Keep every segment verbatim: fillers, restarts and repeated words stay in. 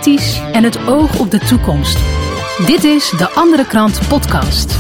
kritisch en het oog op de toekomst. Dit is De Andere Krant podcast.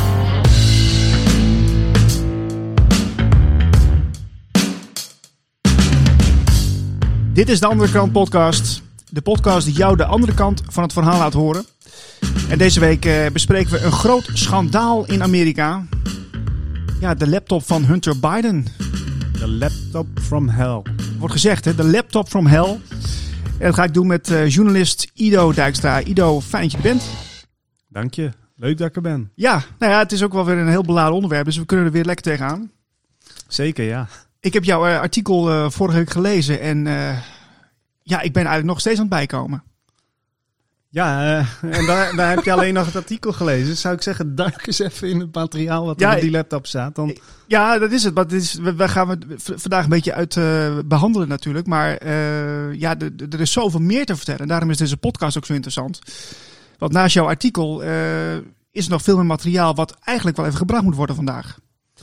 Dit is De Andere Krant podcast. De podcast die jou de andere kant van het verhaal laat horen. En deze week uh, bespreken we een groot schandaal in Amerika. Ja, de laptop van Hunter Biden. De laptop from hell. Wordt gezegd, hè? De laptop from hell. En dat ga ik doen met uh, journalist Ido Dijkstra. Ido, fijn dat je er bent. Dank je. Leuk dat ik er ben. Ja, nou ja, het is ook wel weer een heel beladen onderwerp. Dus we kunnen er weer lekker tegenaan. Zeker, ja. Ik heb jouw uh, artikel uh, vorige week gelezen. En uh, ja, ik ben eigenlijk nog steeds aan het bijkomen. Ja, uh, en daar, daar heb je alleen nog het artikel gelezen. Dus zou ik zeggen, duik eens even in het materiaal wat er ja, op die laptop staat. Dan... Ja, dat is het. Maar dit is, we, we gaan het vandaag een beetje uit uh, behandelen natuurlijk. Maar uh, ja, de, de, er is zoveel meer te vertellen. Daarom is deze podcast ook zo interessant. Want naast jouw artikel uh, is er nog veel meer materiaal wat eigenlijk wel even gebracht moet worden vandaag.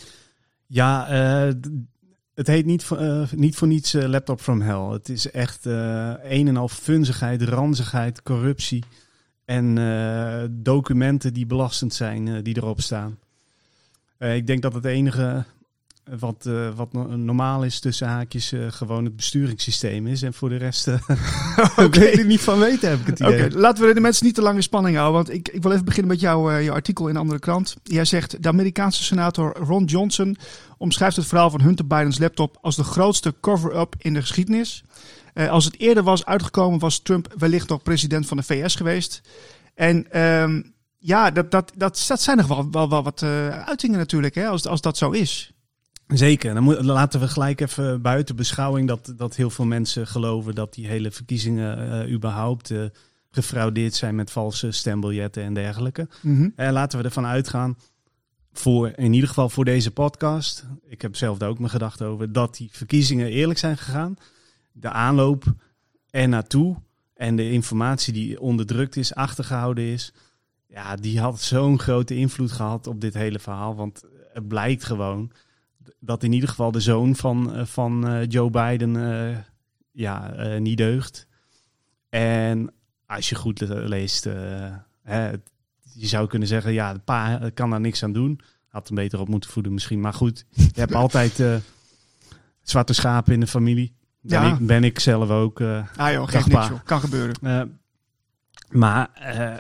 Ja, uh, het heet niet voor, uh, niet voor niets uh, laptop from hell. Het is echt uh, een en al funzigheid, ranzigheid, corruptie en uh, documenten die belastend zijn uh, die erop staan. Uh, ik denk dat het enige wat, uh, wat no- normaal is tussen haakjes uh, gewoon het besturingssysteem is. En voor de rest uh, okay. weet ik niet van weten, heb ik het idee. Oké, okay, laten we de mensen niet te lang in spanning houden. Want ik, ik wil even beginnen met jou, uh, jouw artikel in de Andere Krant. Jij zegt, de Amerikaanse senator Ron Johnson omschrijft het verhaal van Hunter Bidens laptop als de grootste cover-up in de geschiedenis. Uh, als het eerder was uitgekomen, was Trump wellicht nog president van de V S geweest. En um, ja, dat, dat, dat, dat zijn nog wel, wel, wel wat uh, uitingen natuurlijk, hè, als, als dat zo is. Zeker. Dan, moet, dan laten we gelijk even buiten beschouwing dat, dat heel veel mensen geloven dat die hele verkiezingen uh, überhaupt uh, gefraudeerd zijn met valse stembiljetten en dergelijke. Mm-hmm. En laten we ervan uitgaan, voor, in ieder geval voor deze podcast, ik heb zelf daar ook mijn gedachten over, dat die verkiezingen eerlijk zijn gegaan. De aanloop er naartoe en de informatie die onderdrukt is, achtergehouden is, ja, die had zo'n grote invloed gehad op dit hele verhaal. Want het blijkt gewoon dat in ieder geval de zoon van, van uh, Joe Biden uh, ja, uh, niet deugt. En als je goed leest, uh, hè, je zou kunnen zeggen, ja, de pa kan daar niks aan doen. Had hem beter op moeten voeden misschien. Maar goed, je hebt altijd uh, zwarte schapen in de familie. Ben, ja. ik, ben ik zelf ook. Uh, ah joh, geeft niks joh. Kan gebeuren. Uh, maar... Uh,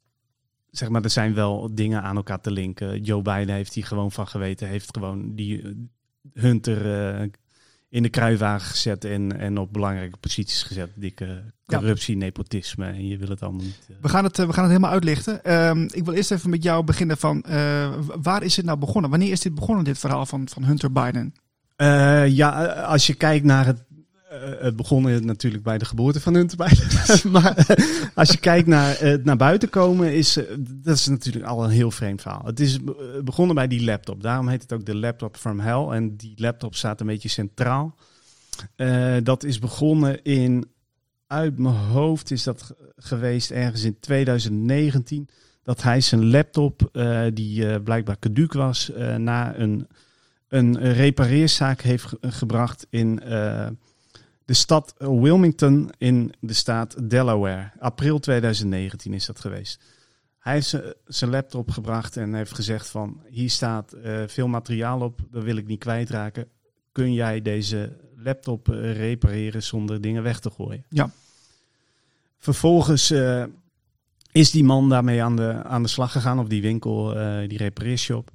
Zeg maar, er zijn wel dingen aan elkaar te linken. Joe Biden heeft hier gewoon van geweten. Heeft gewoon die uh, Hunter uh, in de kruiwagen gezet en, en op belangrijke posities gezet. Dikke corruptie, ja. Nepotisme en je wil het allemaal niet. Uh... We, gaan het, uh, we gaan het helemaal uitlichten. Um, ik wil eerst even met jou beginnen van uh, waar is het nou begonnen? Wanneer is dit begonnen, dit verhaal van, van Hunter Biden? Uh, ja, als je kijkt naar het Uh, het begon natuurlijk bij de geboorte van Hunter Biden. Maar uh, als je kijkt naar uh, naar buiten komen, is uh, dat is natuurlijk al een heel vreemd verhaal. Het is uh, begonnen bij die laptop. Daarom heet het ook de laptop from hell. En die laptop staat een beetje centraal. Uh, dat is begonnen in, uit mijn hoofd is dat geweest ergens in twintig negentien. Dat hij zijn laptop, uh, die uh, blijkbaar caduc was, uh, naar een, een repareerzaak heeft ge- gebracht in... Uh, De stad Wilmington in de staat Delaware. April twintig negentien is dat geweest. Hij heeft zijn laptop gebracht en heeft gezegd van... hier staat uh, veel materiaal op, dat wil ik niet kwijtraken. Kun jij deze laptop uh, repareren zonder dingen weg te gooien? Ja. Vervolgens uh, is die man daarmee aan de, aan de slag gegaan op die winkel, uh, die repareershop.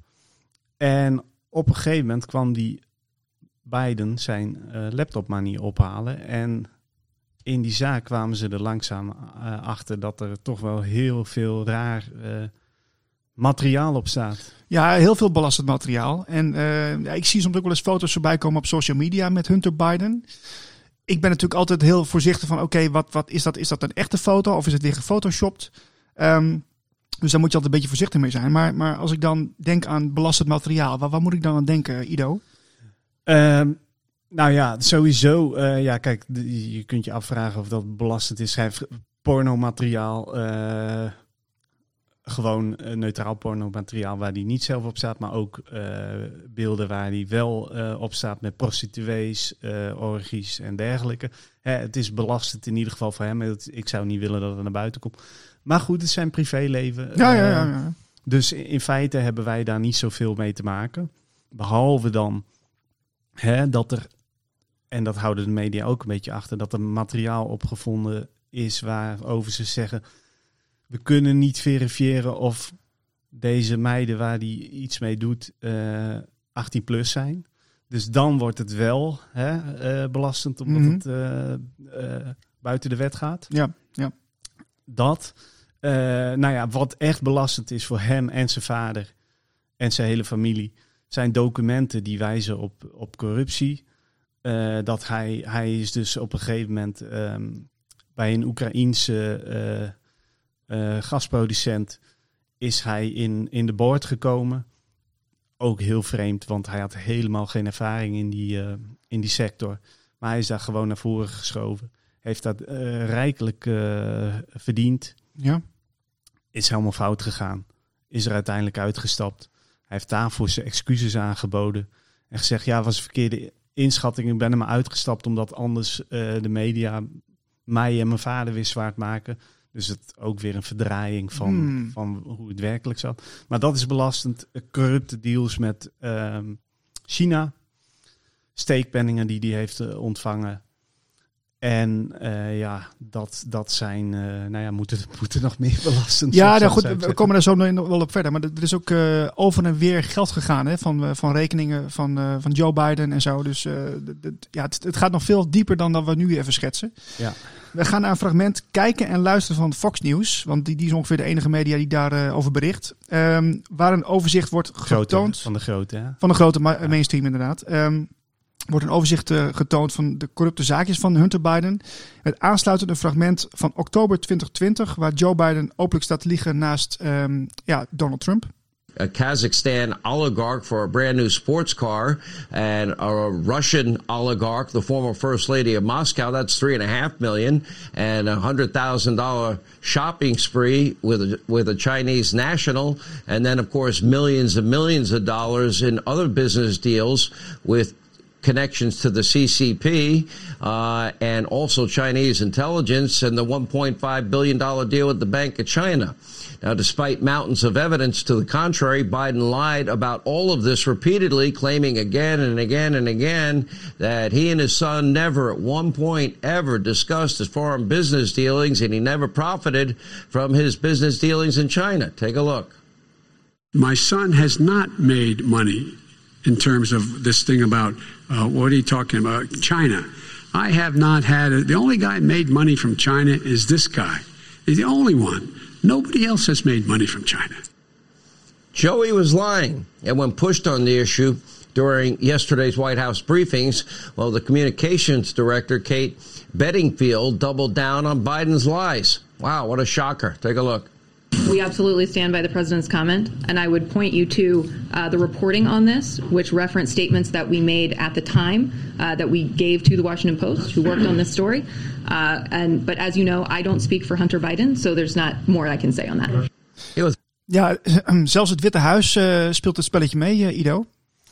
En op een gegeven moment kwam die... Biden zijn uh, laptop maar niet ophalen. En in die zaak kwamen ze er langzaam uh, achter dat er toch wel heel veel raar uh, materiaal op staat. Ja, heel veel belastend materiaal. En uh, ja, ik zie soms ook wel eens foto's voorbij komen op social media met Hunter Biden. Ik ben natuurlijk altijd heel voorzichtig van oké, okay, wat, wat is dat? Is dat een echte foto of is het weer gefotoshopt? Um, dus daar moet je altijd een beetje voorzichtig mee zijn. Maar, maar als ik dan denk aan belastend materiaal, waar, waar moet ik dan aan denken, Ido? Uh, nou ja, sowieso. Uh, ja, kijk, de, je kunt je afvragen of dat belastend is. Schrijf pornomateriaal, uh, gewoon uh, neutraal pornomateriaal waar hij niet zelf op staat, maar ook uh, beelden waar hij wel uh, op staat met prostituees, uh, orgies en dergelijke. Hè, het is belastend in ieder geval voor hem. Ik zou niet willen dat het naar buiten komt. Maar goed, het is zijn privéleven. Ja, ja, ja, ja. Uh, dus in feite hebben wij daar niet zoveel mee te maken. Behalve dan hè, dat er, en dat houden de media ook een beetje achter, dat er materiaal opgevonden is waarover ze zeggen, we kunnen niet verifiëren of deze meiden waar die iets mee doet uh, achttien plus zijn. Dus dan wordt het wel hè, uh, belastend omdat mm-hmm. het uh, uh, buiten de wet gaat. Ja, ja. Dat. Uh, nou ja, wat echt belastend is voor hem en zijn vader en zijn hele familie, zijn documenten die wijzen op, op corruptie. Uh, dat hij, hij is dus op een gegeven moment um, bij een Oekraïense uh, uh, gasproducent is hij in, in de boord gekomen. Ook heel vreemd, want hij had helemaal geen ervaring in die, uh, in die sector. Maar hij is daar gewoon naar voren geschoven. Heeft dat uh, rijkelijk uh, verdiend. Ja. Is helemaal fout gegaan. Is er uiteindelijk uitgestapt. Hij heeft daarvoor zijn excuses aangeboden. En gezegd, ja, het was een verkeerde inschatting. Ik ben er maar uitgestapt omdat anders uh, de media mij en mijn vader weer zwaard maken. Dus het ook weer een verdraaiing van, hmm. van hoe het werkelijk zat. Maar dat is belastend. Corrupte deals met uh, China. Steekpenningen die hij heeft uh, ontvangen. En uh, ja, dat, dat zijn, uh, nou ja, moeten, moeten nog meer belastend zijn. Ja, nou goed, we komen daar zo nog wel op verder. Maar er is ook uh, over en weer geld gegaan hè, van, uh, van rekeningen van, uh, van Joe Biden en zo. Dus uh, d- d- ja, het, het gaat nog veel dieper dan dat we nu even schetsen. Ja. We gaan naar een fragment kijken en luisteren van Fox News. Want die, die is ongeveer de enige media die daarover uh, over bericht. Um, waar een overzicht wordt getoond. Grote, van de grote, hè? Van de grote ma- ja. mainstream inderdaad. Um, wordt een overzicht uh, getoond van de corrupte zaakjes van Hunter Biden. Het aansluitende fragment van oktober twintig twintig... waar Joe Biden openlijk staat liegen naast um, ja, Donald Trump. A Kazakhstan oligarch for a brand new sports car, and a Russian oligarch, the former first lady of Moscow, that's three and a half million, and a hundred thousand dollar shopping spree with a, with a Chinese national, and then of course millions and millions of dollars in other business deals with connections to the C C P uh, and also Chinese intelligence, and the one point five billion dollars deal with the Bank of China. Now, despite mountains of evidence to the contrary, Biden lied about all of this repeatedly, claiming again and again and again that he and his son never at one point ever discussed his foreign business dealings, and he never profited from his business dealings in China. Take a look. My son has not made money in terms of this thing about, uh, what are you talking about, China. I have not had, a, the only guy made money from China is this guy. He's the only one. Nobody else has made money from China. Joey was lying. And when pushed on the issue during yesterday's White House briefings, well, the communications director, Kate Bedingfield, doubled down on Biden's lies. Wow, what a shocker. Take a look. We absolutely stand by the president's comment, and I would point you to uh, the reporting on this, which referenced statements that we made at the time uh, that we gave to the Washington Post, who worked on this story. Uh, and but as you know, I don't speak for Hunter Biden, so there's not more I can say on that. Ja, zelfs het Witte Huis uh, speelt het spelletje mee, uh, Ido.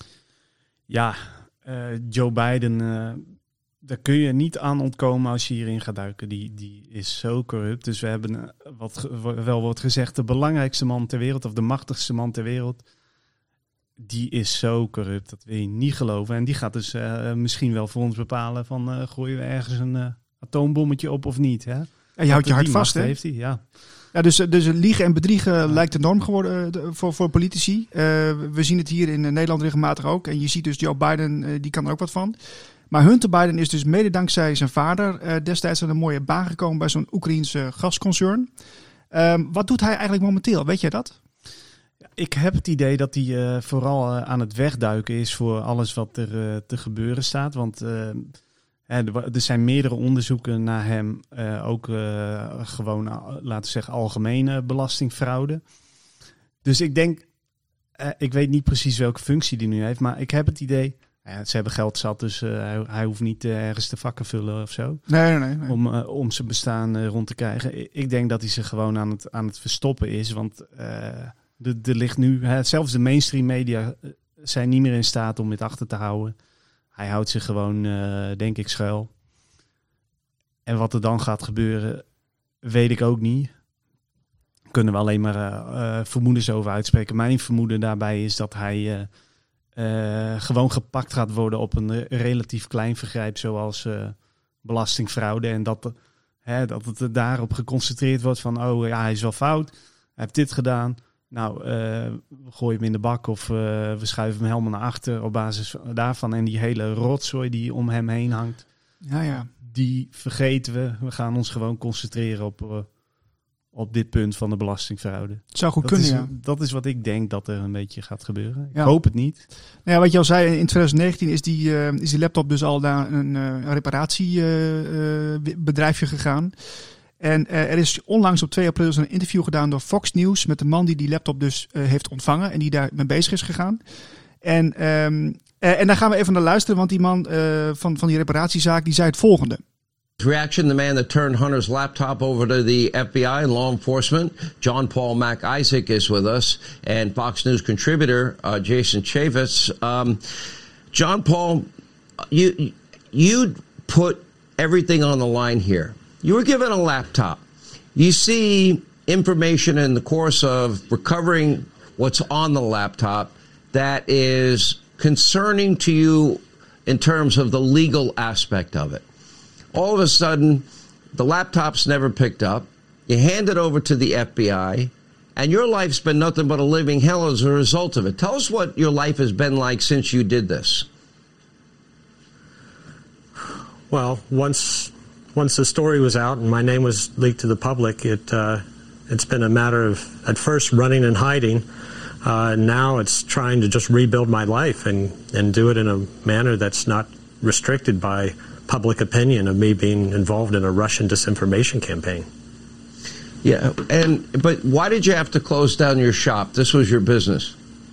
Ja, uh, Joe Biden, uh, daar kun je niet aan ontkomen als je hierin gaat duiken. Die, die is zo corrupt. Dus we hebben, uh, wat wel wordt gezegd, de belangrijkste man ter wereld, of de machtigste man ter wereld. Die is zo corrupt, dat wil je niet geloven. En die gaat dus uh, misschien wel voor ons bepalen van uh, gooien we ergens een uh, atoombommetje op of niet. Hè? En je houdt je hart vast, hè? Heeft hij, ja. Ja, dus, dus liegen en bedriegen ja. lijkt de norm geworden uh, voor, voor politici. Uh, we zien het hier in uh, Nederland regelmatig ook. En je ziet dus Joe Biden, uh, die kan er ook wat van. Maar Hunter Biden is dus mede dankzij zijn vader uh, destijds aan een mooie baan gekomen bij zo'n Oekraïense gasconcern. Um, wat doet hij eigenlijk momenteel? Weet jij dat? Ik heb het idee dat hij uh, vooral uh, aan het wegduiken is voor alles wat er uh, te gebeuren staat. Want uh, er zijn meerdere onderzoeken naar hem. Uh, ook uh, gewoon, uh, laten we zeggen, algemene belastingfraude. Dus ik denk, uh, ik weet niet precies welke functie hij nu heeft. Maar ik heb het idee, Ja, ze hebben geld zat, dus uh, hij, hij hoeft niet uh, ergens te vakken vullen of zo. Nee, nee, nee. nee. Om, uh, om zijn bestaan uh, rond te krijgen. Ik denk dat hij ze gewoon aan het, aan het verstoppen is. Want uh, er ligt nu, hè, zelfs de mainstream media zijn niet meer in staat om dit achter te houden. Hij houdt zich gewoon, uh, denk ik, schuil. En wat er dan gaat gebeuren, weet ik ook niet. Kunnen we alleen maar uh, uh, vermoedens over uitspreken. Mijn vermoeden daarbij is dat hij uh, uh, gewoon gepakt gaat worden op een uh, relatief klein vergrijp, zoals uh, belastingfraude. En dat, uh, hè, dat het daarop geconcentreerd wordt van, oh ja, hij is wel fout. Hij heeft dit gedaan. Nou, uh, we gooien hem in de bak of uh, we schuiven hem helemaal naar achter op basis daarvan. En die hele rotzooi die om hem heen hangt, ja, ja. die vergeten we. We gaan ons gewoon concentreren op... Uh, op dit punt van de belastingfraude. Het zou goed dat kunnen, is, ja. Dat is wat ik denk dat er een beetje gaat gebeuren. Ik ja. hoop het niet. Nou ja, wat je al zei, in twintig negentien is die, uh, is die laptop dus al naar een, uh, een reparatiebedrijfje uh, uh, gegaan. En uh, er is onlangs op twee april een interview gedaan door Fox News met de man die die laptop dus uh, heeft ontvangen en die daar mee bezig is gegaan. En, um, uh, en daar gaan we even naar luisteren, want die man uh, van, van die reparatiezaak die zei het volgende. Reaction, the man that turned Hunter's laptop over to the F B I and law enforcement, John Paul Mac Isaac, is with us, and Fox News contributor uh, Jason Chaffetz. Um, John Paul, you you put everything on the line here. You were given a laptop. You see information in the course of recovering what's on the laptop that is concerning to you in terms of the legal aspect of it. All of a sudden, the laptop's never picked up. You hand it over to the F B I, and your life's been nothing but a living hell as a result of it. Tell us what your life has been like since you did this. Well, once once the story was out and my name was leaked to the public, it uh, it's been a matter of at first running and hiding. Uh, now it's trying to just rebuild my life and, and do it in a manner that's not restricted by public opinion of me being involved in a Russian disinformation campaign. Yeah, and but why did you have to close down your shop? This was your business.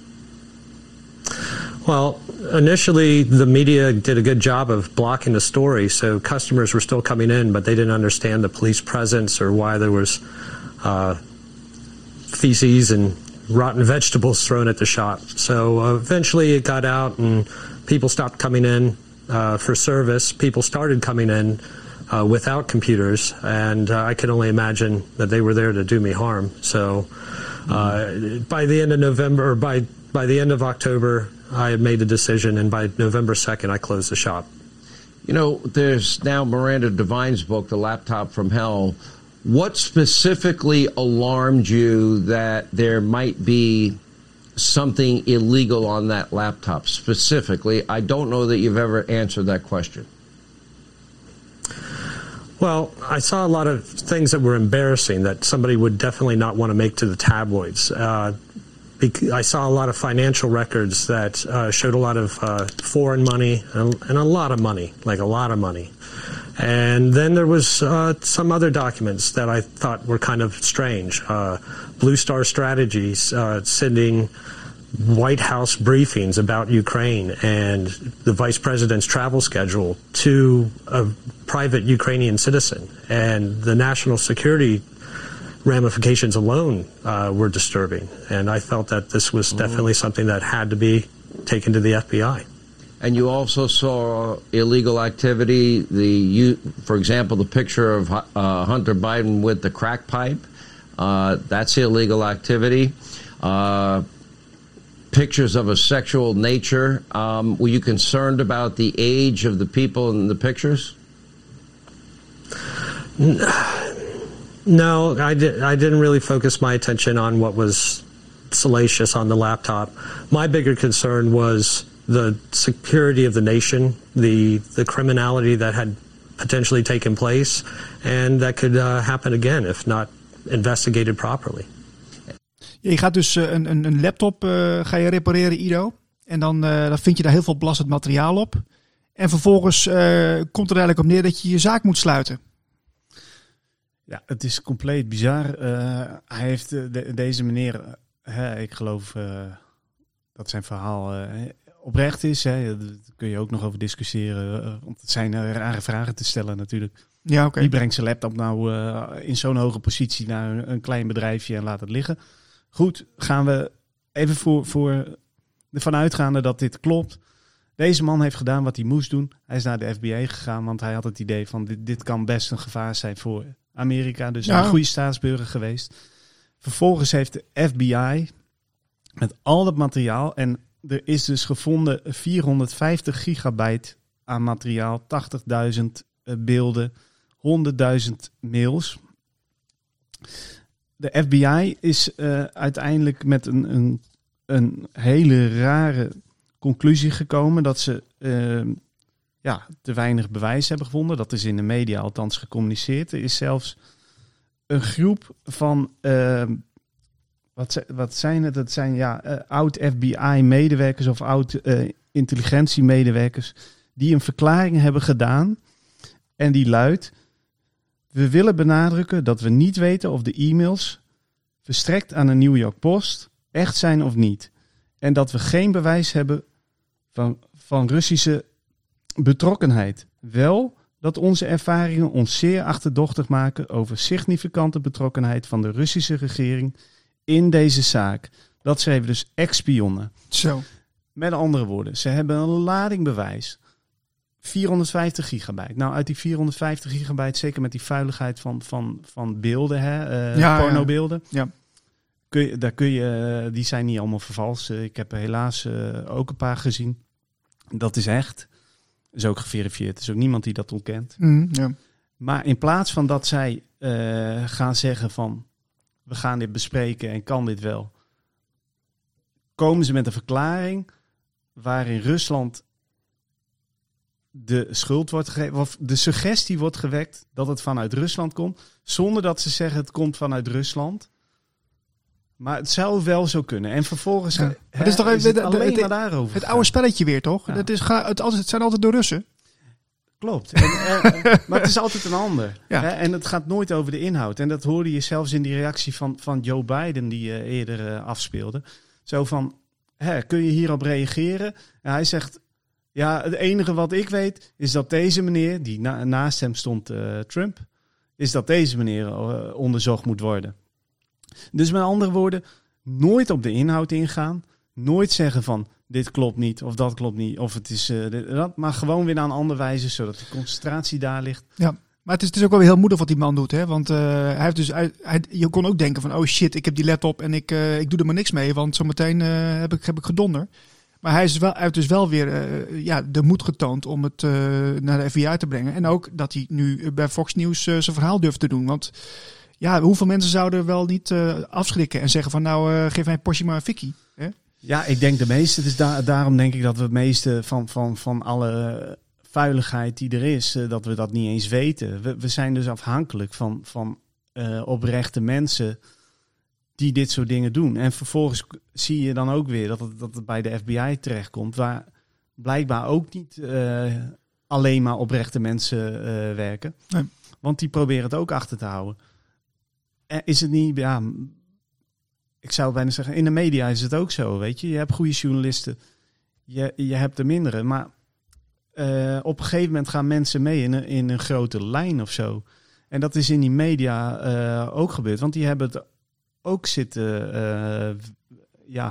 Well, initially the media did a good job of blocking the story, so customers were still coming in, but they didn't understand the police presence or why there was uh, feces and rotten vegetables thrown at the shop. So uh, eventually it got out and people stopped coming in uh, for service. People started coming in uh, without computers, and uh, I can only imagine that they were there to do me harm. So uh, by the end of November, or by, by the end of October, I had made the decision, and by November second, I closed the shop. You know, there's now Miranda Devine's book, The Laptop from Hell. What specifically alarmed you that there might be something illegal on that laptop specifically? I don't know that you've ever answered that question. Well, I saw a lot of things that were embarrassing that somebody would definitely not want to make to the tabloids. Uh, I saw a lot of financial records that uh, showed a lot of uh, foreign money and, and a lot of money, like a lot of money. And then there was uh, some other documents that I thought were kind of strange. Uh, Blue Star Strategies uh, sending White House briefings about Ukraine and the vice president's travel schedule to a private Ukrainian citizen. And the national security ramifications alone uh, were disturbing. And I felt that this was definitely something that had to be taken to the F B I. And you also saw illegal activity, the you, for example, the picture of uh, Hunter Biden with the crack pipe. Uh, that's illegal activity. Uh, pictures of a sexual nature. Um, were you concerned about the age of the people in the pictures? No, I, did, I didn't really focus my attention on what was salacious on the laptop. My bigger concern was the security of the nation, the the criminality that had potentially taken place, and that could uh, happen again if not investigated properly. Je gaat dus uh, een, een, een laptop uh, ga je repareren, Ido. En dan, uh, dan vind je daar heel veel belastend materiaal op. En vervolgens uh, komt er eigenlijk op neer dat je je zaak moet sluiten. Ja, het is compleet bizar. Uh, hij heeft uh, de, deze meneer, uh, ik geloof uh, dat zijn verhaal uh, oprecht is. Hè. Daar kun je ook nog over discussiëren. Uh, want het zijn uh, rare vragen te stellen natuurlijk. Ja, oké. Okay. Wie brengt zijn laptop nou uh, in zo'n hoge positie naar een, een klein bedrijfje en laat het liggen? Goed, gaan we even voor, voor ervan uitgaande dat dit klopt. Deze man heeft gedaan wat hij moest doen. Hij is naar de F B I gegaan, want hij had het idee van dit, dit kan best een gevaar zijn voor Amerika. Dus ja. Een goede staatsburger geweest. Vervolgens heeft de F B I met al dat materiaal, en er is dus gevonden vierhonderdvijftig gigabyte aan materiaal, tachtigduizend uh, beelden, honderdduizend mails. De F B I is uh, uiteindelijk met een, een, een hele rare conclusie gekomen dat ze uh, ja, te weinig bewijs hebben gevonden. Dat is in de media althans gecommuniceerd. Er is zelfs een groep van, uh, wat, wat zijn het? Dat zijn ja, uh, oud-F B I-medewerkers of oud-intelligentiemedewerkers uh, die een verklaring hebben gedaan. En die luidt: we willen benadrukken dat we niet weten of de e-mails verstrekt aan de New York Post echt zijn of niet. En dat we geen bewijs hebben van, van Russische betrokkenheid. Wel dat onze ervaringen ons zeer achterdochtig maken over significante betrokkenheid van de Russische regering in deze zaak. Dat schreven dus ex-spionnen. Zo. Met andere woorden, ze hebben een lading bewijs. vierhonderdvijftig gigabyte. Nou, uit die vierhonderdvijftig gigabyte, zeker met die vuiligheid van, van, van beelden, hè, uh, ja, pornobeelden. Ja. Ja. Kun je, daar kun je, die zijn niet allemaal vervalst. Ik heb er helaas uh, ook een paar gezien. Dat is echt. Is ook geverifieerd. Er is ook niemand die dat ontkent. Mm, ja. Maar in plaats van dat zij uh, gaan zeggen van, we gaan dit bespreken en kan dit wel, komen ze met een verklaring waarin Rusland de schuld wordt gegeven, of de suggestie wordt gewekt dat het vanuit Rusland komt, zonder dat ze zeggen het komt vanuit Rusland. Maar het zou wel zo kunnen. En vervolgens ja. hè, het is, toch, is het de, de, alleen de, maar daarover. Het oude spelletje weer, toch? Ja. Het, is, het, het zijn altijd de Russen. Klopt. En, en, maar het is altijd een ander. Ja. Hè? En het gaat nooit over de inhoud. En dat hoorde je zelfs in die reactie van, van Joe Biden die uh, eerder uh, afspeelde. Zo van, hè, kun je hierop reageren? En hij zegt, ja, het enige wat ik weet is dat deze meneer, die na, naast hem stond uh, Trump, is dat deze meneer uh, onderzocht moet worden. Dus met andere woorden, nooit op de inhoud ingaan. Nooit zeggen van, dit klopt niet of dat klopt niet. Of het is uh, dit, dat, maar gewoon weer naar een andere wijze, zodat de concentratie daar ligt. Ja, maar het is, het is ook wel weer heel moedig wat die man doet. Hè? Want uh, hij heeft dus, hij, hij, je kon ook denken van, oh shit, ik heb die laptop en ik, uh, ik doe er maar niks mee. Want zometeen uh, heb, ik, heb ik gedonder. Maar hij, is wel, hij heeft dus wel weer uh, ja, de moed getoond om het uh, naar de F B I te brengen. En ook dat hij nu bij Fox News uh, zijn verhaal durft te doen. Want ja, hoeveel mensen zouden wel niet uh, afschrikken en zeggen van, nou, uh, geef mij een portie maar een fikkie. Hè? Ja, ik denk de meeste. Dus da- daarom denk ik dat we het meeste van, van, van alle vuiligheid die er is, uh, dat we dat niet eens weten. We, we zijn dus afhankelijk van, van uh, oprechte mensen die dit soort dingen doen. En vervolgens zie je dan ook weer dat het, dat het bij de F B I terechtkomt, waar blijkbaar ook niet uh, alleen maar oprechte mensen uh, werken. Nee. Want die proberen het ook achter te houden. En is het niet, ja, ik zou bijna zeggen, in de media is het ook zo, weet je. Je hebt goede journalisten, je, je hebt er mindere, maar uh, op een gegeven moment gaan mensen mee in een, in een grote lijn of zo. En dat is in die media uh, ook gebeurd, want die hebben het ook zitten, uh, ja,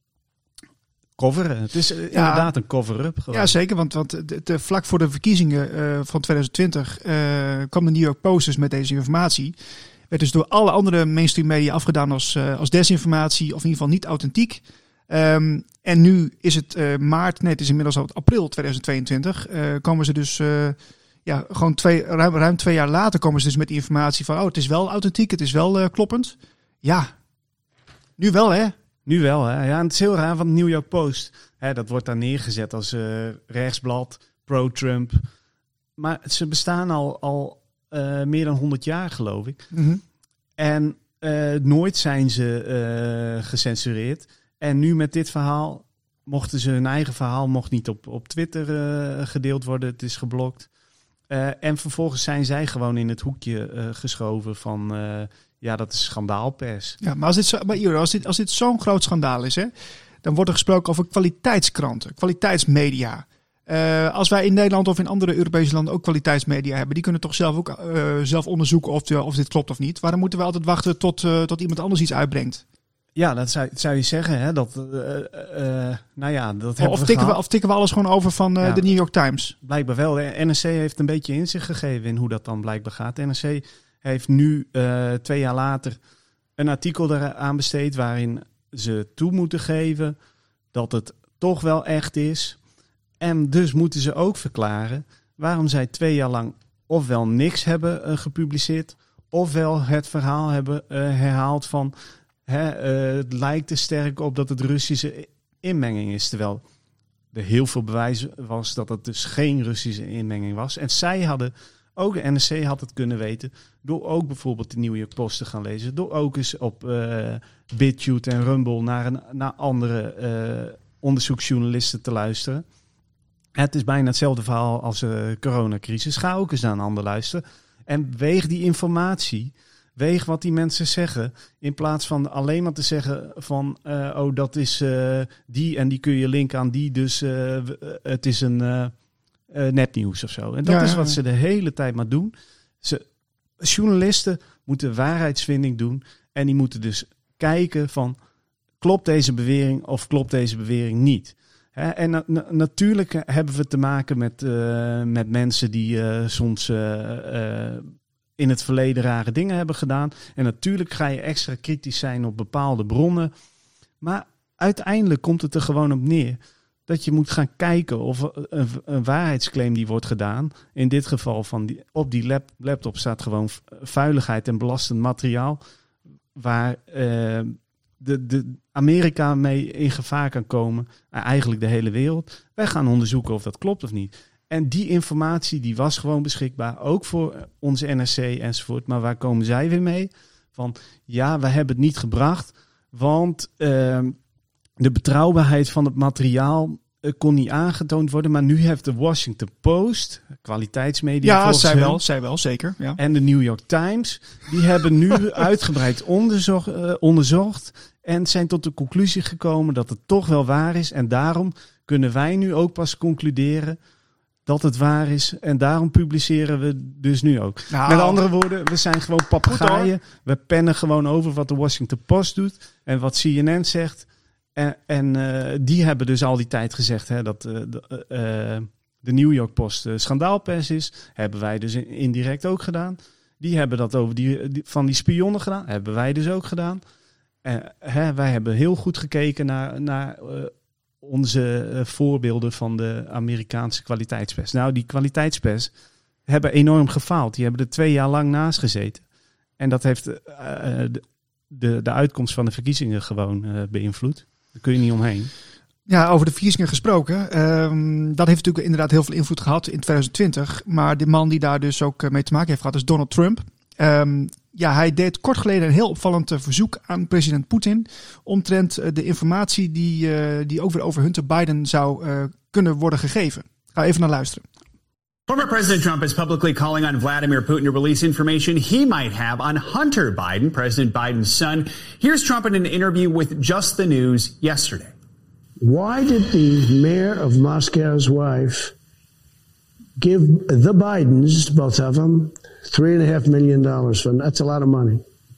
coveren. Het is uh, ja, inderdaad een cover-up. Gewoon. Ja, zeker, want, want de, de, vlak voor de verkiezingen uh, van twintig twintig uh, kwam de New York Post dus met deze informatie. Werd dus door alle andere mainstream media afgedaan als, uh, als desinformatie of in ieder geval niet authentiek. Um, en nu is het uh, maart, nee het is inmiddels al april twintig tweeëntwintig, uh, komen ze dus, uh, ja gewoon twee, ruim, ruim twee jaar later komen ze dus met die informatie van, oh het is wel authentiek, het is wel uh, kloppend. Ja, nu wel hè. Nu wel hè, ja en het is heel raar, want New York Post, hè, dat wordt daar neergezet als uh, rechtsblad, pro-Trump. Maar ze bestaan al, al Uh, meer dan honderd jaar, geloof ik. Mm-hmm. En uh, nooit zijn ze uh, gecensureerd. En nu met dit verhaal mochten ze hun eigen verhaal mocht niet op, op Twitter uh, gedeeld worden. Het is geblokt. Uh, en vervolgens zijn zij gewoon in het hoekje uh, geschoven van, uh, ja, dat is schandaalpers. Ja, maar als dit, zo, maar Iro, als dit, als dit zo'n groot schandaal is, hè, dan wordt er gesproken over kwaliteitskranten, kwaliteitsmedia. Uh, als wij in Nederland of in andere Europese landen ook kwaliteitsmedia hebben, die kunnen toch zelf ook uh, zelf onderzoeken of, de, of dit klopt of niet. Waarom moeten we altijd wachten tot, uh, tot iemand anders iets uitbrengt? Ja, dat zou, zou je zeggen. Hè? Dat, uh, uh, nou ja, dat hebben of, we tikken we, of tikken we alles gewoon over van uh, ja, de New York Times? Blijkbaar wel. De N R C heeft een beetje inzicht gegeven in hoe dat dan blijkbaar gaat. De N R C heeft nu uh, twee jaar later een artikel eraan besteed waarin ze toe moeten geven dat het toch wel echt is. En dus moeten ze ook verklaren waarom zij twee jaar lang ofwel niks hebben uh, gepubliceerd, ofwel het verhaal hebben uh, herhaald van hè, uh, het lijkt er sterk op dat het Russische inmenging is. Terwijl er heel veel bewijs was dat het dus geen Russische inmenging was. En zij hadden, ook de N R C had het kunnen weten, door ook bijvoorbeeld de New York Post te gaan lezen. Door ook eens op uh, BitChute en Rumble naar, een, naar andere uh, onderzoeksjournalisten te luisteren. Het is bijna hetzelfde verhaal als de uh, coronacrisis. Ga ook eens naar een ander luisteren. En weeg die informatie. Weeg wat die mensen zeggen. In plaats van alleen maar te zeggen van uh, oh, dat is uh, die en die kun je linken aan die. Dus uh, het is een uh, uh, nepnieuws of zo. En dat ja, is wat ja. ze de hele tijd maar doen. Ze, journalisten moeten waarheidsvinding doen. En die moeten dus kijken van klopt deze bewering of klopt deze bewering niet. He, en na, na, natuurlijk hebben we te maken met, uh, met mensen die uh, soms uh, uh, in het verleden rare dingen hebben gedaan. En natuurlijk ga je extra kritisch zijn op bepaalde bronnen. Maar uiteindelijk komt het er gewoon op neer dat je moet gaan kijken of een, een waarheidsclaim die wordt gedaan. In dit geval van die, op die lap, laptop staat gewoon vuiligheid en belastend materiaal waar Uh, De, de Amerika mee in gevaar kan komen, eigenlijk de hele wereld. Wij gaan onderzoeken of dat klopt of niet. En die informatie die was gewoon beschikbaar, ook voor onze N R C enzovoort. Maar waar komen zij weer mee? Van ja, we hebben het niet gebracht, want uh, de betrouwbaarheid van het materiaal uh, kon niet aangetoond worden. Maar nu heeft de Washington Post, kwaliteitsmedia, ja, zij hun, wel, zij wel, zeker. Ja. En de New York Times, die hebben nu uitgebreid onderzocht, uh, onderzocht en zijn tot de conclusie gekomen dat het toch wel waar is. En daarom kunnen wij nu ook pas concluderen dat het waar is. En daarom publiceren we dus nu ook. Nou, met andere woorden, we zijn gewoon papegaaien. We pennen gewoon over wat de Washington Post doet en wat C N N zegt. En, en uh, die hebben dus al die tijd gezegd hè, dat uh, de, uh, de New York Post uh, schandaalpers is. Hebben wij dus indirect ook gedaan. Die hebben dat over die, die, van die spionnen gedaan. Hebben wij dus ook gedaan. Uh, hè, wij hebben heel goed gekeken naar, naar uh, onze uh, voorbeelden van de Amerikaanse kwaliteitspers. Nou, die kwaliteitspers hebben enorm gefaald. Die hebben er twee jaar lang naast gezeten. En dat heeft uh, de, de, de uitkomst van de verkiezingen gewoon uh, beïnvloed. Daar kun je niet omheen. Ja, over de verkiezingen gesproken. Um, dat heeft natuurlijk inderdaad heel veel invloed gehad in twintig twintig. Maar de man die daar dus ook mee te maken heeft gehad is Donald Trump. Um, ja, hij deed kort geleden een heel opvallend uh, verzoek aan president Poetin omtrent uh, de informatie die, uh, die ook weer over Hunter Biden zou uh, kunnen worden gegeven. Ga even naar luisteren. Former President Trump is publicly calling on Vladimir Putin to release information he might have on Hunter Biden, President Biden's son. Here's Trump in an interview with Just the News yesterday. Why did the mayor of Moscow's wife give the Bidens, both of them, three and a half million dollars? For, that's a lot of money.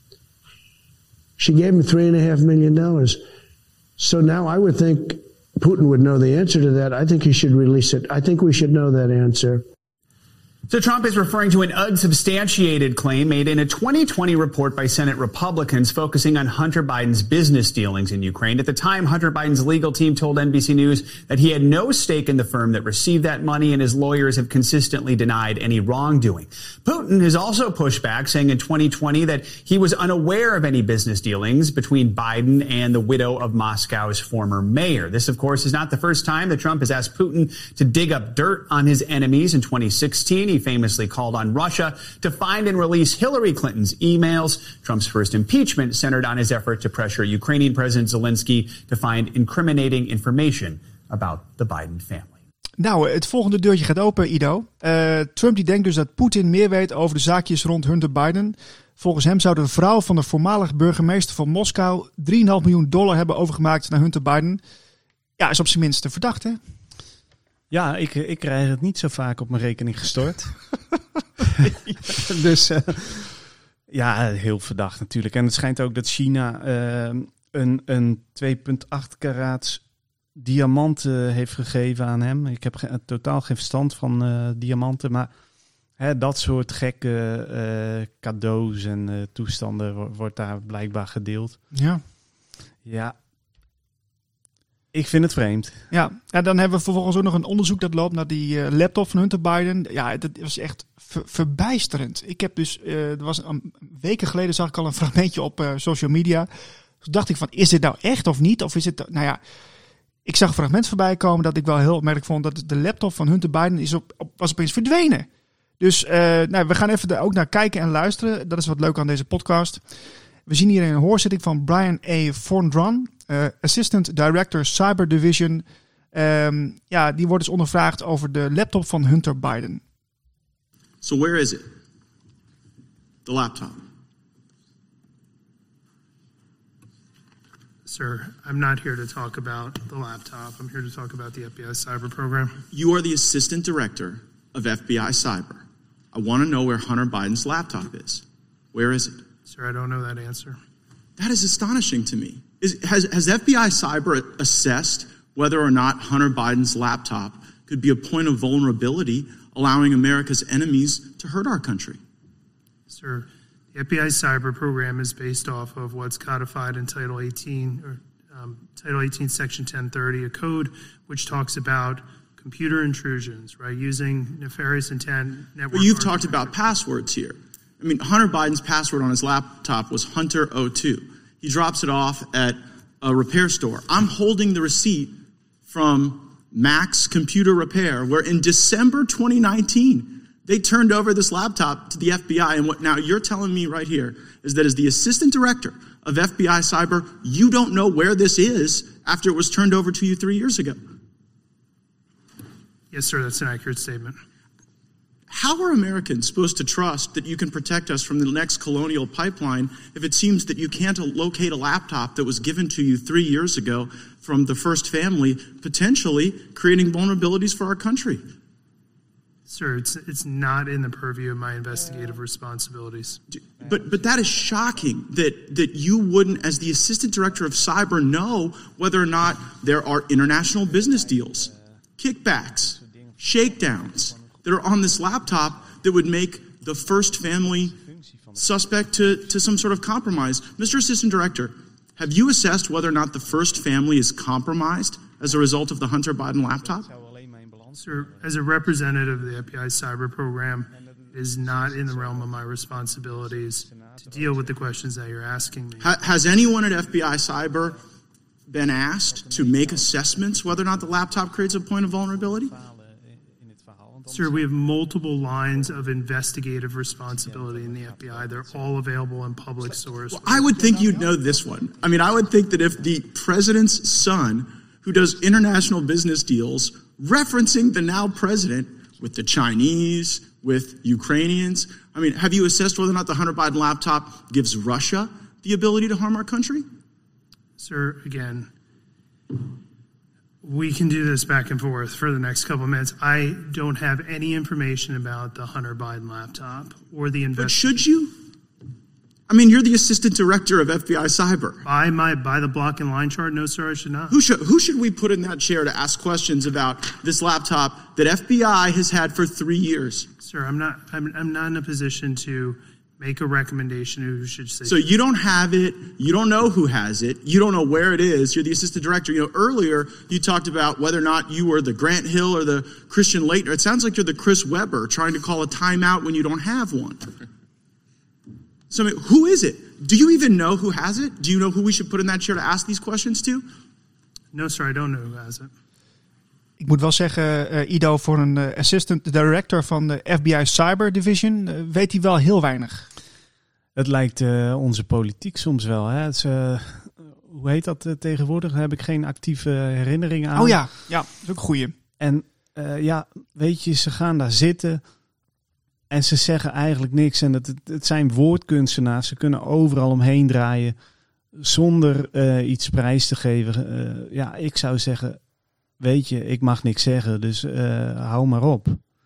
She gave him three and a half million dollars. So now I would think Putin would know the answer to that. I think he should release it. I think we should know that answer. So Trump is referring to an unsubstantiated claim made in a twenty twenty report by Senate Republicans focusing on Hunter Biden's business dealings in Ukraine. At the time, Hunter Biden's legal team told N B C News that he had no stake in the firm that received that money, and his lawyers have consistently denied any wrongdoing. Putin has also pushed back, saying in twenty twenty that he was unaware of any business dealings between Biden and the widow of Moscow's former mayor. This, of course, is not the first time that Trump has asked Putin to dig up dirt on his enemies. In twenty sixteen, he famously called on Russia to find and release Hillary Clinton's emails. Trump's first impeachment centered on his effort to pressure Ukrainian President Zelensky to find incriminating information about the Biden family. Nou, het volgende deurtje gaat open, Ido. Uh, Trump die denkt dus dat Poetin meer weet over de zaakjes rond Hunter Biden. Volgens hem zou de vrouw van de voormalig burgemeester van Moskou drie komma vijf miljoen dollar hebben overgemaakt naar Hunter Biden. Ja, is op zijn minst verdacht, hè? Ja, ik, ik krijg het niet zo vaak op mijn rekening gestort. dus uh, ja, heel verdacht natuurlijk. En het schijnt ook dat China uh, een, een twee komma acht karaats diamanten heeft gegeven aan hem. Ik heb ge- totaal geen verstand van uh, diamanten, maar hè, dat soort gekke uh, cadeaus en uh, toestanden wo- wordt daar blijkbaar gedeeld. Ja. Ja. Ik vind het vreemd. Ja, en dan hebben we vervolgens ook nog een onderzoek dat loopt naar die uh, laptop van Hunter Biden. Ja, dat was echt ver- verbijsterend. Ik heb dus, uh, er was een weken geleden zag ik al een fragmentje op uh, social media. Toen dacht ik van, is dit nou echt of niet? Of is het, nou ja, ik zag een fragment voorbij komen dat ik wel heel opmerkelijk vond dat de laptop van Hunter Biden is op, op, was opeens verdwenen. Dus uh, nou, we gaan even er ook naar kijken en luisteren. Dat is wat leuk aan deze podcast. We zien hier een hoorzitting van Brian A. Fondron, uh, Assistant Director Cyber Division. Um, ja, die wordt dus ondervraagd over de laptop van Hunter Biden. So where is it? The laptop. Sir, I'm not here to talk about the laptop. I'm here to talk about the F B I cyber program. You are the Assistant Director of F B I Cyber. I want to know where Hunter Biden's laptop is. Where is it? Sir, I don't know that answer. That is astonishing to me. Is, has, has F B I Cyber assessed whether or not Hunter Biden's laptop could be a point of vulnerability, allowing America's enemies to hurt our country? Sir, the F B I cyber program is based off of what's codified in Title eighteen, or um, Title eighteen, Section ten thirty, a code which talks about computer intrusions, right, using nefarious intent network. Well, you've talked about passwords here. I mean, Hunter Biden's password on his laptop was Hunter oh two. He drops it off at a repair store. I'm holding the receipt from Max Computer Repair, where in December twenty nineteen, they turned over this laptop to the F B I. And what now you're telling me right here is that as the Assistant Director of F B I Cyber, you don't know where this is after it was turned over to you three years ago. Yes, sir, that's an accurate statement. How are Americans supposed to trust that you can protect us from the next colonial pipeline if it seems that you can't locate a laptop that was given to you three years ago from the first family, potentially creating vulnerabilities for our country? Sir, it's it's not in the purview of my investigative responsibilities. But but that is shocking that that you wouldn't, as the Assistant Director of Cyber, know whether or not there are international business deals, kickbacks, shakedowns that are on this laptop that would make the first family suspect to, to some sort of compromise. Mister Assistant Director, have you assessed whether or not the first family is compromised as a result of the Hunter Biden laptop? Sir, as a representative of the F B I cyber program, it is not in the realm of my responsibilities to deal with the questions that you're asking me. Ha- has anyone at F B I Cyber been asked to make assessments whether or not the laptop creates a point of vulnerability? Sir, we have multiple lines of investigative responsibility in the F B I. They're all available in public source. Well, I would think you'd know this one. I mean, I would think that if the president's son, who does international business deals, referencing the now president with the Chinese, with Ukrainians, I mean, have you assessed whether or not the Hunter Biden laptop gives Russia the ability to harm our country? Sir, again, we can do this back and forth for the next couple of minutes. I don't have any information about the Hunter Biden laptop or the investigation. But should you? I mean, you're the Assistant Director of F B I Cyber. By my by the block and line chart, no, sir, I should not. Who should who should we put in that chair to ask questions about this laptop that F B I has had for three years? Sir, I'm not I'm I'm not in a position to make a recommendation who should say. So you don't have it. You don't know who has it. You don't know where it is. You're the Assistant Director. You know, earlier you talked about whether or not you were the Grant Hill or the Christian Laettner. It sounds like you're the Chris Webber trying to call a timeout when you don't have one. So I mean, who is it? Do you even know who has it? Do you know who we should put in that chair to ask these questions to? No, sir, I don't know who has it. Ik moet wel zeggen, uh, Ido, voor een uh, assistant director van de F B I Cyber Division uh, weet hij wel heel weinig. Het lijkt uh, onze politiek soms wel. Hè? Het is, uh, hoe heet dat uh, tegenwoordig? Daar heb ik geen actieve herinneringen aan. Oh ja, ja, dat is ook een goeie. En uh, ja, weet je, ze gaan daar zitten en ze zeggen eigenlijk niks. En het, het, het zijn woordkunstenaars, ze kunnen overal omheen draaien zonder uh, iets prijs te geven. Uh, ja, ik zou zeggen, weet je, ik mag niks zeggen, dus uh, hou maar op.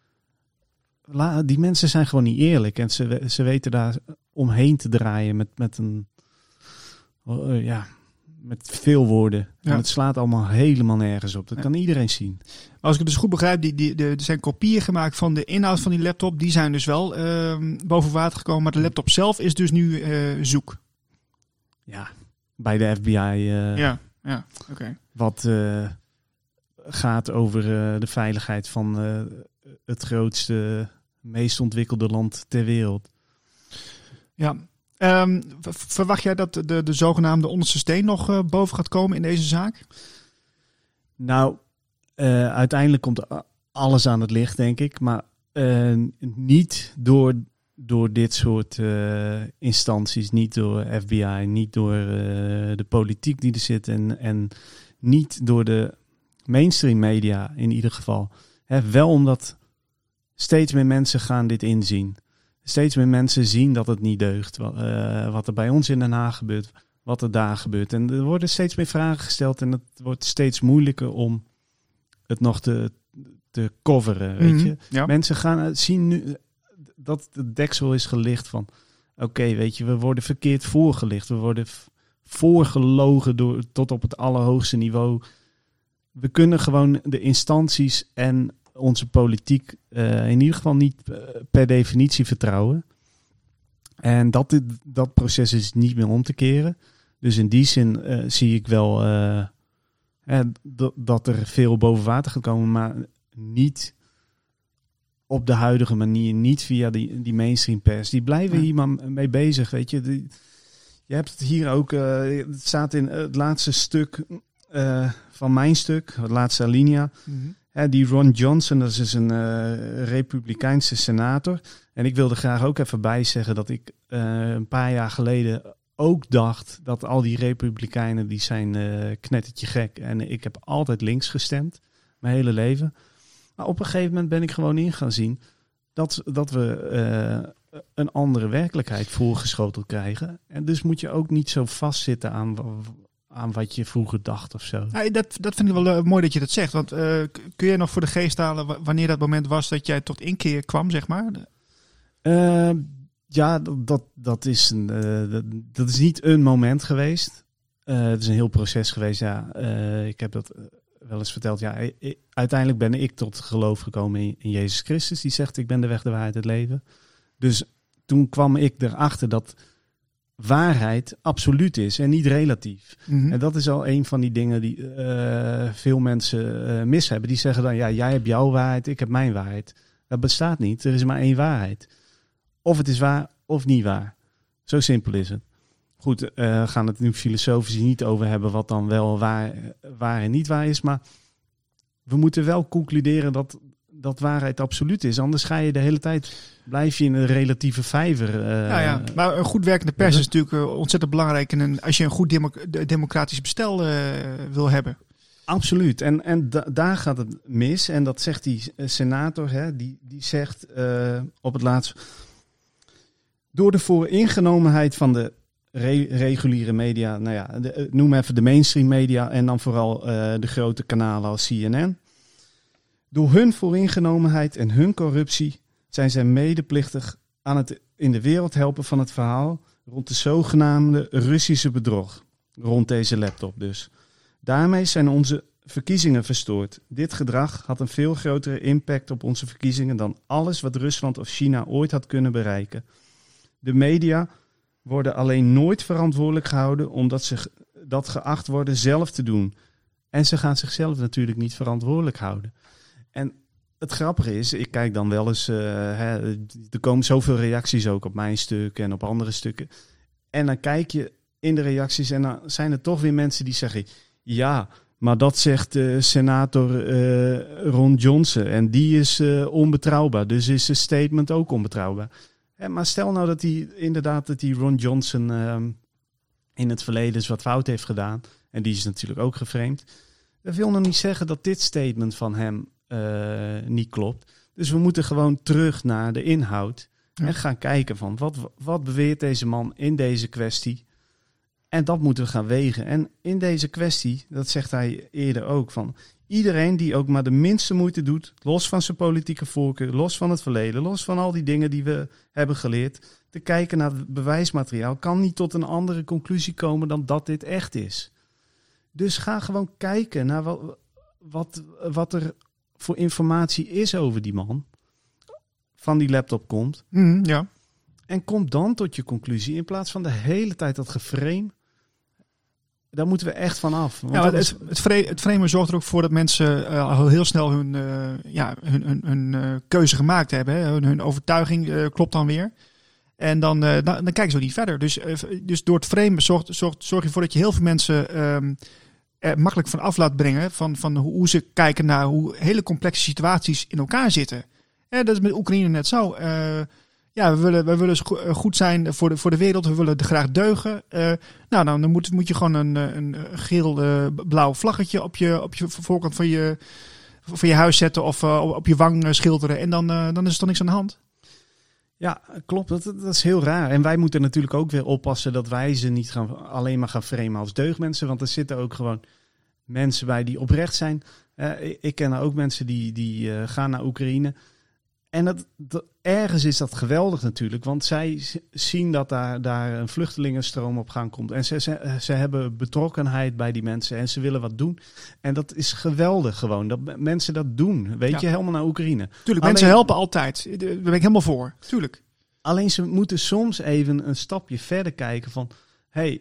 La, die mensen zijn gewoon niet eerlijk en ze, ze weten daar omheen te draaien met, met een, uh, ja, met veel woorden. Ja. En het slaat allemaal helemaal nergens op. Dat ja. kan iedereen zien. Als ik het dus goed begrijp, die, die, de, er zijn kopieën gemaakt van de inhoud van die laptop. Die zijn dus wel uh, boven water gekomen, maar de laptop zelf is dus nu uh, zoek. Ja, bij de F B I. Uh, ja, ja, oké. Okay. Wat uh, gaat over uh, de veiligheid van uh, het grootste, meest ontwikkelde land ter wereld. Ja. Um, verwacht jij dat de, de zogenaamde onderste steen nog uh, boven gaat komen in deze zaak? Nou, uh, uiteindelijk komt alles aan het licht, denk ik. Maar uh, niet door, door dit soort uh, instanties, niet door F B I, niet door uh, de politiek die er zit en, en niet door de mainstream media in ieder geval. He, wel omdat steeds meer mensen gaan dit inzien. Steeds meer mensen zien dat het niet deugt. Uh, wat er bij ons in Den Haag gebeurt, wat er daar gebeurt. En er worden steeds meer vragen gesteld en het wordt steeds moeilijker om het nog te, te coveren. Weet Mm-hmm, je? Ja. Mensen gaan zien nu dat de deksel is gelicht van oké, okay, weet je, we worden verkeerd voorgelicht. We worden voorgelogen door, tot op het allerhoogste niveau. We kunnen gewoon de instanties en onze politiek uh, in ieder geval niet uh, per definitie vertrouwen. En dat, dat proces is niet meer om te keren. Dus in die zin uh, zie ik wel uh, uh, d- dat er veel boven water gaat komen, maar niet op de huidige manier, niet via die, die mainstream pers. Die blijven ja. hier maar mee bezig, weet je. Die, je hebt het hier ook, uh, het staat in het laatste stuk uh, van mijn stuk, het laatste alinea. Mm-hmm. Ja, die Ron Johnson, dat is dus een uh, republikeinse senator. En ik wilde graag ook even bijzeggen dat ik uh, een paar jaar geleden ook dacht dat al die republikeinen, die zijn uh, knettertje gek. En ik heb altijd links gestemd, mijn hele leven. Maar op een gegeven moment ben ik gewoon in gaan zien dat, dat we uh, een andere werkelijkheid voorgeschoteld krijgen. En dus moet je ook niet zo vastzitten aan aan wat je vroeger dacht of zo. Ja, dat, dat vind ik wel uh, mooi dat je dat zegt. Want uh, kun je nog voor de geest halen w- wanneer dat moment was dat jij tot inkeer kwam, zeg maar? Uh, ja, dat, dat, is een, uh, dat, dat is niet een moment geweest. Uh, het is een heel proces geweest, ja. Uh, ik heb dat wel eens verteld. Ja, ik, uiteindelijk ben ik tot geloof gekomen in, in Jezus Christus. Die zegt, ik ben de weg, de waarheid, het leven. Dus toen kwam ik erachter dat waarheid absoluut is en niet relatief. Mm-hmm. En dat is al een van die dingen die uh, veel mensen uh, mis hebben. Die zeggen dan, ja, jij hebt jouw waarheid, ik heb mijn waarheid. Dat bestaat niet. Er is maar één waarheid. Of het is waar of niet waar. Zo simpel is het. Goed, uh, we gaan het nu filosofisch niet over hebben wat dan wel waar, waar en niet waar is. Maar we moeten wel concluderen dat, dat waarheid absoluut is. Anders ga je de hele tijd, blijf je in een relatieve vijver. Uh, nou ja, maar een goed werkende pers uh, is natuurlijk uh, ontzettend belangrijk. En een, als je een goed demo- democratisch bestel uh, wil hebben. Absoluut. En, en da- daar gaat het mis. En dat zegt die senator, hè, die, die zegt uh, op het laatst, door de vooringenomenheid van de re- reguliere media, nou ja, de, noem even de mainstream media en dan vooral uh, de grote kanalen als C N N. Door hun vooringenomenheid en hun corruptie zijn zij medeplichtig aan het in de wereld helpen van het verhaal rond de zogenaamde Russische bedrog. Rond deze laptop dus. Daarmee zijn onze verkiezingen verstoord. Dit gedrag had een veel grotere impact op onze verkiezingen dan alles wat Rusland of China ooit had kunnen bereiken. De media worden alleen nooit verantwoordelijk gehouden omdat ze dat geacht worden zelf te doen. En ze gaan zichzelf natuurlijk niet verantwoordelijk houden. En het grappige is, ik kijk dan wel eens, uh, hè, er komen zoveel reacties ook op mijn stuk en op andere stukken. En dan kijk je in de reacties en dan zijn er toch weer mensen die zeggen, ja, maar dat zegt uh, senator uh, Ron Johnson en die is uh, onbetrouwbaar, dus is zijn statement ook onbetrouwbaar. Ja, maar stel nou dat hij inderdaad dat die Ron Johnson uh, in het verleden eens wat fout heeft gedaan en die is natuurlijk ook geframed. Dat wil nog niet zeggen dat dit statement van hem uh, niet klopt. Dus we moeten gewoon terug naar de inhoud ja. en gaan kijken van wat, wat beweert deze man in deze kwestie. En dat moeten we gaan wegen. En in deze kwestie, dat zegt hij eerder ook, van iedereen die ook maar de minste moeite doet, los van zijn politieke voorkeur, los van het verleden, los van al die dingen die we hebben geleerd, te kijken naar het bewijsmateriaal, kan niet tot een andere conclusie komen dan dat dit echt is. Dus ga gewoon kijken naar wat, wat, wat er voor informatie is over die man, van die laptop komt. Mm, ja. En kom dan tot je conclusie, in plaats van de hele tijd dat geframe. Daar moeten we echt van af. Want ja, dat het, is... het, frame, het framen zorgt er ook voor dat mensen uh, al heel snel hun, uh, ja, hun, hun, hun uh, keuze gemaakt hebben. Hè. Hun, hun overtuiging uh, klopt dan weer. En dan, uh, dan, dan kijken ze ook niet verder. Dus, uh, dus door het framen zorgt, zorgt, zorg je ervoor dat je heel veel mensen um, er makkelijk van af laat brengen. Van, van hoe ze kijken naar hoe hele complexe situaties in elkaar zitten. En dat is met Oekraïne net zo. Uh, Ja, we willen, we willen goed zijn voor de, voor de wereld. We willen graag deugen. Uh, nou, dan moet, moet je gewoon een, een geel-blauw uh, vlaggetje op je, op je voorkant van je, van je huis zetten of uh, op je wang schilderen. En dan, uh, dan is er toch niks aan de hand. Ja, klopt. Dat, dat is heel raar. En wij moeten natuurlijk ook weer oppassen dat wij ze niet gaan, alleen maar gaan framen als deugdmensen. Want er zitten ook gewoon mensen bij die oprecht zijn. Uh, ik, ik ken ook mensen die, die uh, gaan naar Oekraïne. En dat, dat, ergens is dat geweldig natuurlijk, want zij zien dat daar, daar een vluchtelingenstroom op gang komt. En ze, ze, ze hebben betrokkenheid bij die mensen en ze willen wat doen. En dat is geweldig gewoon, dat mensen dat doen. Weet ja. je, helemaal naar Oekraïne. Tuurlijk, alleen, mensen helpen altijd. Daar ben ik helemaal voor, tuurlijk. Alleen ze moeten soms even een stapje verder kijken van... Hey,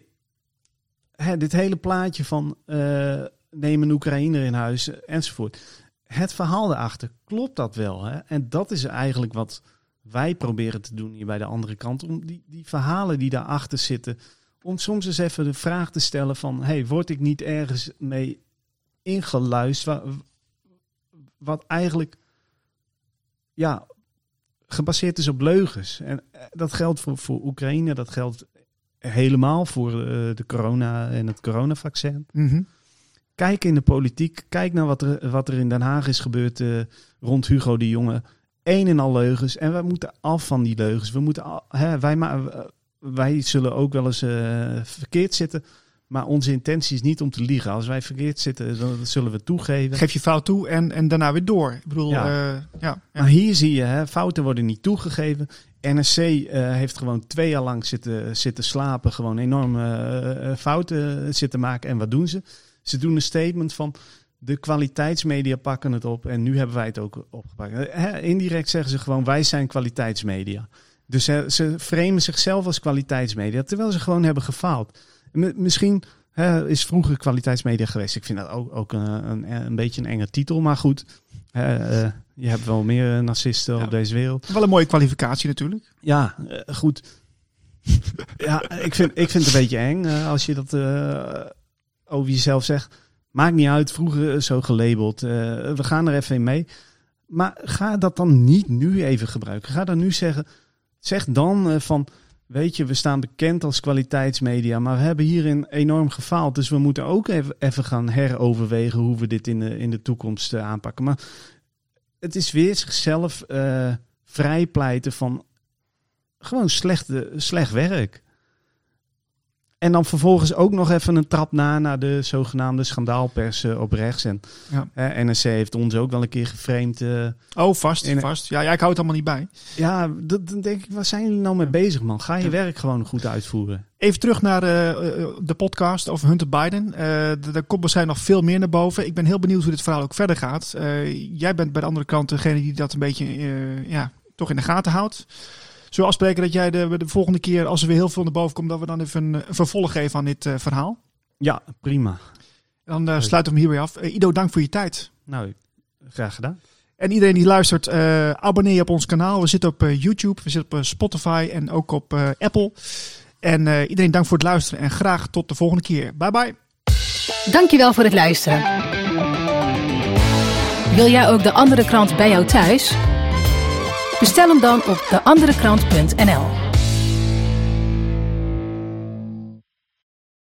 hè, dit hele plaatje van uh, neem een Oekraïner in huis enzovoort... Het verhaal daarachter, klopt dat wel? Hè? En dat is eigenlijk wat wij proberen te doen hier bij de andere kant. Om die, die verhalen die daarachter zitten, om soms eens even de vraag te stellen van... Hey, word ik niet ergens mee ingeluisterd? Wat, wat eigenlijk ja, gebaseerd is op leugens. En dat geldt voor, voor Oekraïne, dat geldt helemaal voor uh, de corona en het coronavaccin. Mm-hmm. Kijk in de politiek. Kijk naar wat er, wat er in Den Haag is gebeurd uh, rond Hugo de Jonge. Een en al leugens. En wij moeten af van die leugens. We moeten al, hè, wij, ma- wij zullen ook wel eens uh, verkeerd zitten. Maar onze intentie is niet om te liegen. Als wij verkeerd zitten, dan zullen we toegeven. Geef je fout toe en, en daarna weer door. Ik bedoel, ja. Uh, ja, ja. Maar hier zie je, hè, fouten worden niet toegegeven. N R C uh, heeft gewoon twee jaar lang zitten, zitten slapen. Gewoon enorme uh, fouten zitten maken. En wat doen ze? Ze doen een statement van de kwaliteitsmedia pakken het op en nu hebben wij het ook opgepakt. He, indirect zeggen ze gewoon wij zijn kwaliteitsmedia. Dus he, ze framen zichzelf als kwaliteitsmedia terwijl ze gewoon hebben gefaald. M- misschien he, is vroeger kwaliteitsmedia geweest. Ik vind dat ook, ook een, een, een beetje een enge titel, maar goed. He, uh, je hebt wel meer narcisten ja. op deze wereld. Wel een mooie kwalificatie natuurlijk. Ja, uh, goed. ja, ik vind, ik vind het een beetje eng uh, als je dat... Uh, over jezelf zegt, maakt niet uit, vroeger zo gelabeld. Uh, we gaan er even in mee. Maar ga dat dan niet nu even gebruiken. Ga dan nu zeggen, zeg dan uh, van, weet je, we staan bekend als kwaliteitsmedia, maar we hebben hierin enorm gefaald. Dus we moeten ook even, even gaan heroverwegen hoe we dit in de, in de toekomst uh, aanpakken. Maar het is weer zichzelf uh, vrijpleiten van gewoon slechte, slecht werk. En dan vervolgens ook nog even een trap na naar de zogenaamde schandaalpers uh, op rechts. En ja. uh, N R C heeft ons ook wel een keer geframed. Uh, oh, vast, in, vast. Ja, ja, ik hou het allemaal niet bij. Ja, dat, dan denk ik, waar zijn jullie nou mee bezig, man? Ga je ja. werk gewoon goed uitvoeren. Even terug naar uh, de podcast over Hunter Biden. Uh, daar komt waarschijnlijk nog veel meer naar boven. Ik ben heel benieuwd hoe dit verhaal ook verder gaat. Uh, jij bent bij de andere kant degene die dat een beetje uh, ja, toch in de gaten houdt. Zullen we afspreken dat jij de, de volgende keer, als er weer heel veel naar boven komt, dat we dan even een, een vervolg geven aan dit uh, verhaal? Ja, prima. Dan uh, sluiten we hem hierbij af. Uh, Ido, dank voor je tijd. Nou, graag gedaan. En iedereen die luistert, uh, abonneer je op ons kanaal. We zitten op uh, YouTube, we zitten op uh, Spotify en ook op uh, Apple. En uh, iedereen dank voor het luisteren en graag tot de volgende keer. Bye bye. Dankjewel voor het luisteren. Wil jij ook de andere krant bij jou thuis? Bestel hem dan op de andere krant punt n l.